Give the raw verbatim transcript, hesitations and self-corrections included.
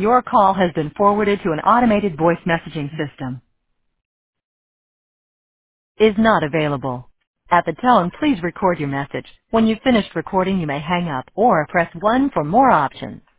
Your call has been forwarded to an automated voice messaging system. Is not available. At the tone, please record your message. When you've finished recording, you may hang up or press one for more options.